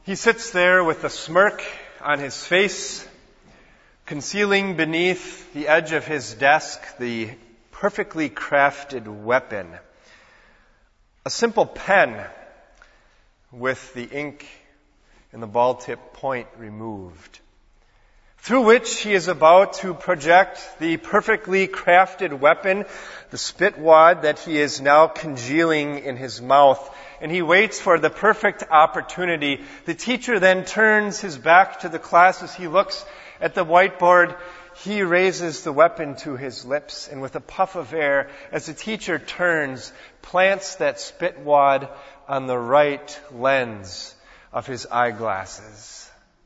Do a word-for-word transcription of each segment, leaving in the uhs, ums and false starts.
He sits there with a smirk on his face, concealing beneath the edge of his desk the perfectly crafted weapon, a simple pen with the ink and the ball tip point removed, through which he is about to project the perfectly crafted weapon, the spit wad that he is now congealing in his mouth. And he waits for the perfect opportunity. The teacher then turns his back to the class as he looks at the whiteboard. He raises the weapon to his lips, and with a puff of air, as the teacher turns, plants that spit wad on the right lens of his eyeglasses.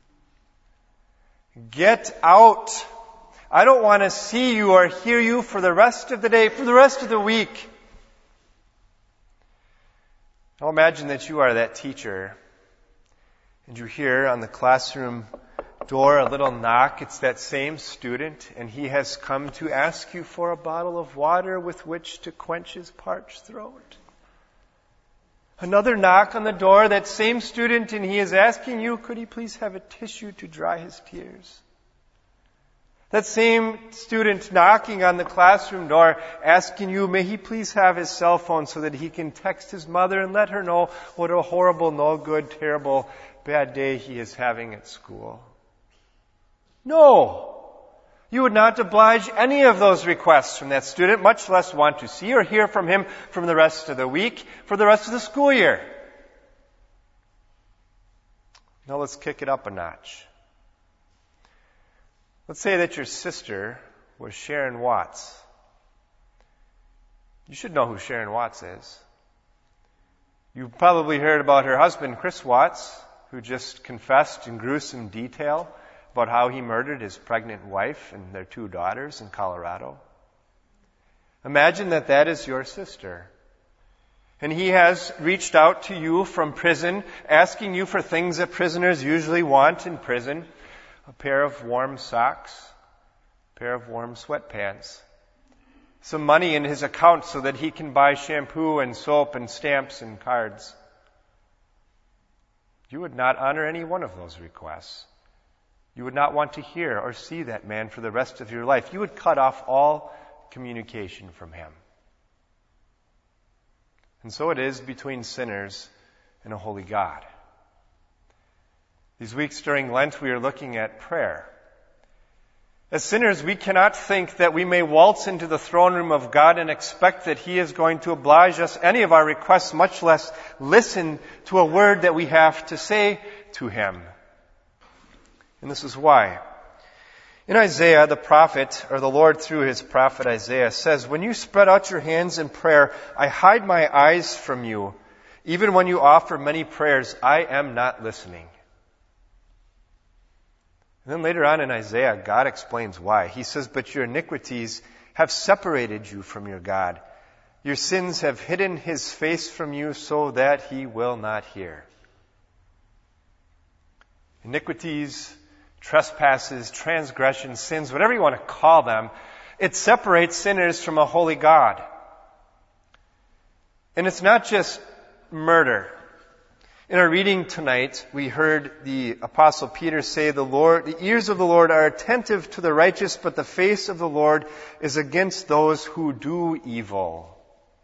Get out. I don't want to see you or hear you for the rest of the day, for the rest of the week. Now imagine that you are that teacher, and you hear on the classroom door a little knock. It's that same student, and he has come to ask you for a bottle of water with which to quench his parched throat. Another knock on the door, that same student, and he is asking you, could he please have a tissue to dry his tears? That same student knocking on the classroom door, asking you, may he please have his cell phone so that he can text his mother and let her know what a horrible, no good, terrible, bad day he is having at school. No! You would not oblige any of those requests from that student, much less want to see or hear from him from the rest of the week, for the rest of the school year. Now let's kick it up a notch. Let's say that your sister was Sharon Watts. You should know who Sharon Watts is. You've probably heard about her husband, Chris Watts, who just confessed in gruesome detail about how he murdered his pregnant wife and their two daughters in Colorado. Imagine that that is your sister. And he has reached out to you from prison, asking you for things that prisoners usually want in prison. A pair of warm socks, a pair of warm sweatpants, some money in his account so that he can buy shampoo and soap and stamps and cards. You would not honor any one of those requests. You would not want to hear or see that man for the rest of your life. You would cut off all communication from him. And so it is between sinners and a holy God. These weeks during Lent, we are looking at prayer. As sinners, we cannot think that we may waltz into the throne room of God and expect that He is going to oblige us any of our requests, much less listen to a word that we have to say to Him. And this is why. In Isaiah, the prophet, or the Lord through His prophet Isaiah, says, when you spread out your hands in prayer, I hide my eyes from you. Even when you offer many prayers, I am not listening. And then later on in Isaiah, God explains why. He says, but your iniquities have separated you from your God. Your sins have hidden His face from you so that He will not hear. Iniquities, trespasses, transgressions, sins, whatever you want to call them, it separates sinners from a holy God. And it's not just murder. In our reading tonight, we heard the Apostle Peter say, the Lord, the ears of the Lord are attentive to the righteous, but the face of the Lord is against those who do evil.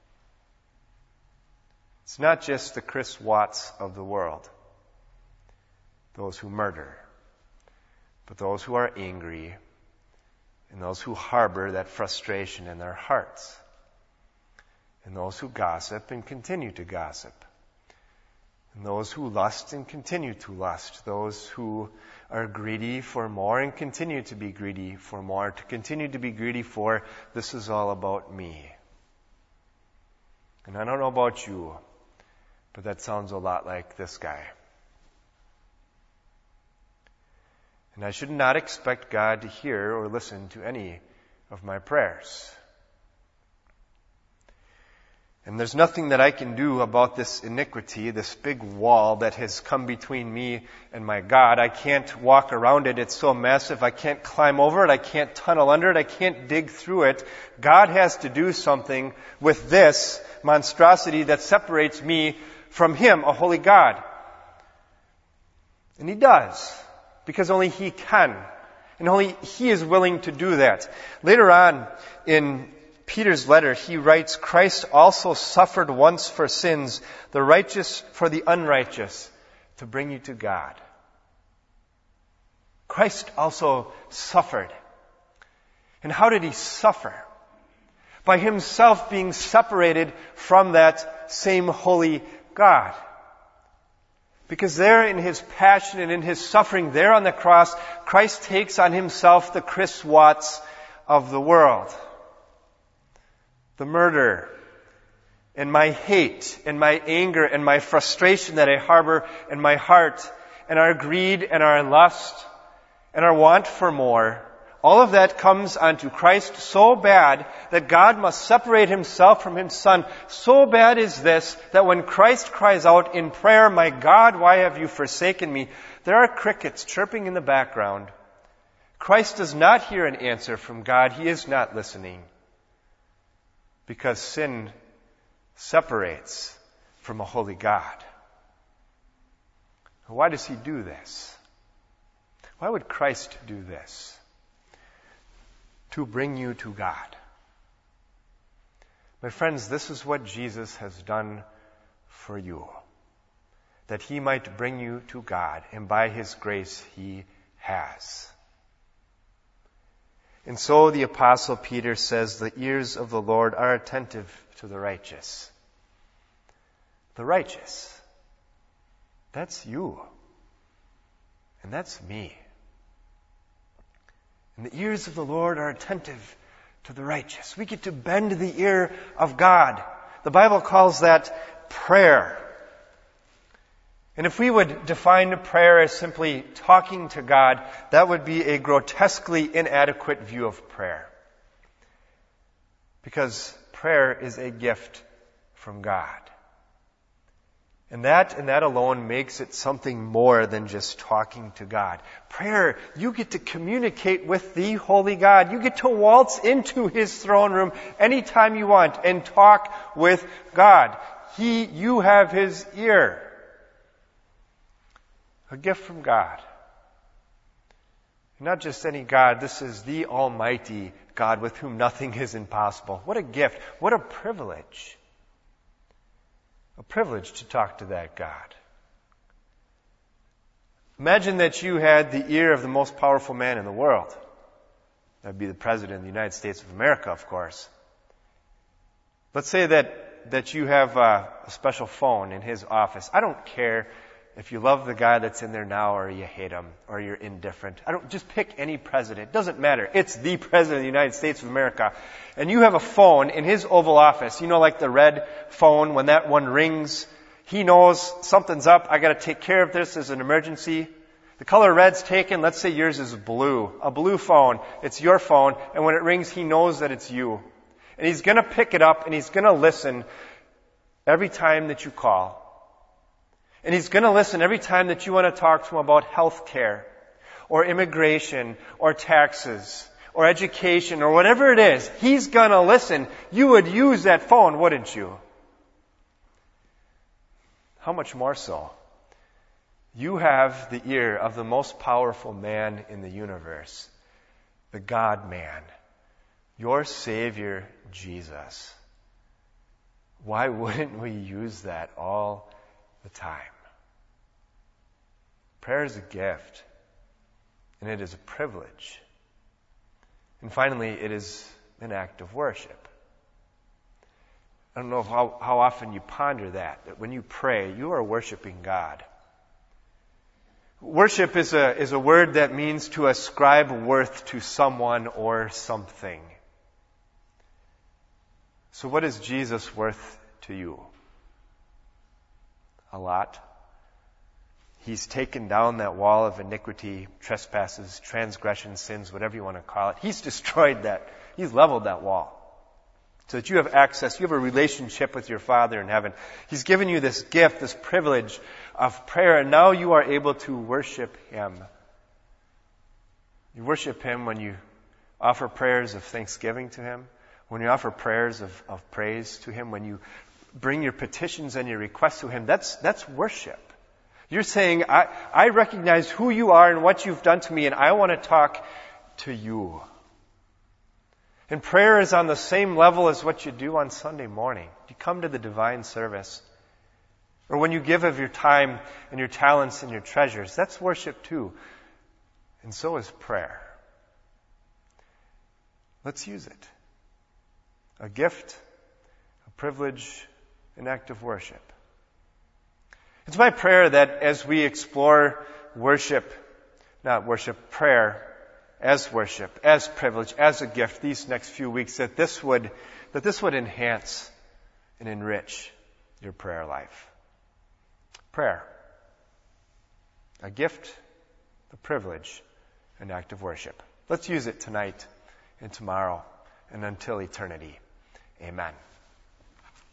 It's not just the Chris Watts of the world, those who murder, but those who are angry and those who harbor that frustration in their hearts, and those who gossip and continue to gossip. And those who lust and continue to lust. Those who are greedy for more and continue to be greedy for more. To continue to be greedy for, this is all about me. And I don't know about you, but that sounds a lot like this guy. And I should not expect God to hear or listen to any of my prayers. And there's nothing that I can do about this iniquity, this big wall that has come between me and my God. I can't walk around it. It's so massive. I can't climb over it. I can't tunnel under it. I can't dig through it. God has to do something with this monstrosity that separates me from Him, a holy God. And He does, because only He can. And only He is willing to do that. Later on in Peter's letter, he writes, Christ also suffered once for sins, the righteous for the unrighteous, to bring you to God. Christ also suffered. And how did He suffer? By Himself being separated from that same holy God. Because there in His passion and in His suffering there on the cross, Christ takes on Himself the Chris Watts of the world. The murder, and my hate, and my anger, and my frustration that I harbor in my heart, and our greed, and our lust, and our want for more, all of that comes onto Christ so bad that God must separate Himself from His Son. So bad is this that when Christ cries out in prayer, my God, why have you forsaken me? There are crickets chirping in the background. Christ does not hear an answer from God. He is not listening. Because sin separates from a holy God. Why does He do this? Why would Christ do this? To bring you to God. My friends, this is what Jesus has done for you. That He might bring you to God, and by His grace He has. And so the Apostle Peter says, the ears of the Lord are attentive to the righteous. The righteous. That's you. And that's me. And the ears of the Lord are attentive to the righteous. We get to bend the ear of God. The Bible calls that prayer. And if we would define prayer as simply talking to God, that would be a grotesquely inadequate view of prayer. Because prayer is a gift from God. And that and that alone makes it something more than just talking to God. Prayer, you get to communicate with the holy God. You get to waltz into His throne room anytime you want and talk with God. He, you have His ear. A gift from God. Not just any God, this is the Almighty God with whom nothing is impossible. What a gift. What a privilege. A privilege to talk to that God. Imagine that you had the ear of the most powerful man in the world. That would be the President of the United States of America, of course. Let's say that, that you have a, a special phone in his office. I don't care if you love the guy that's in there now or you hate him or you're indifferent. I don't, just pick any president. It doesn't matter. It's the President of the United States of America. And you have a phone in his Oval Office. You know, like the red phone, when that one rings, he knows something's up. I got to take care of this as an emergency. The color red's taken. Let's say yours is blue. A blue phone. It's your phone. And when it rings, he knows that it's you. And he's going to pick it up and he's going to listen every time that you call. And he's going to listen every time that you want to talk to him about health care or immigration or taxes or education or whatever it is. He's going to listen. You would use that phone, wouldn't you? How much more so? You have the ear of the most powerful man in the universe, the God-man, your Savior, Jesus. Why wouldn't we use that all the time? Prayer is a gift, and it is a privilege. And finally, it is an act of worship. I don't know how, how often you ponder that, that when you pray, you are worshiping God. Worship is a, is a word that means to ascribe worth to someone or something. So what is Jesus worth to you? A lot. He's taken down that wall of iniquity, trespasses, transgressions, sins, whatever you want to call it. He's destroyed that. He's leveled that wall. So that you have access, you have a relationship with your Father in heaven. He's given you this gift, this privilege of prayer, and now you are able to worship Him. You worship Him when you offer prayers of thanksgiving to Him, when you offer prayers of, of praise to Him, when you bring your petitions and your requests to Him. That's, that's worship. You're saying, I, I recognize who you are and what you've done to me, and I want to talk to you. And prayer is on the same level as what you do on Sunday morning. You come to the divine service. Or when you give of your time and your talents and your treasures. That's worship too. And so is prayer. Let's use it. A gift, a privilege, an act of worship. It's my prayer that as we explore worship, not worship, prayer, as worship, as privilege, as a gift these next few weeks, that this would, that this would enhance and enrich your prayer life. Prayer. A gift, a privilege, an act of worship. Let's use it tonight and tomorrow and until eternity. Amen.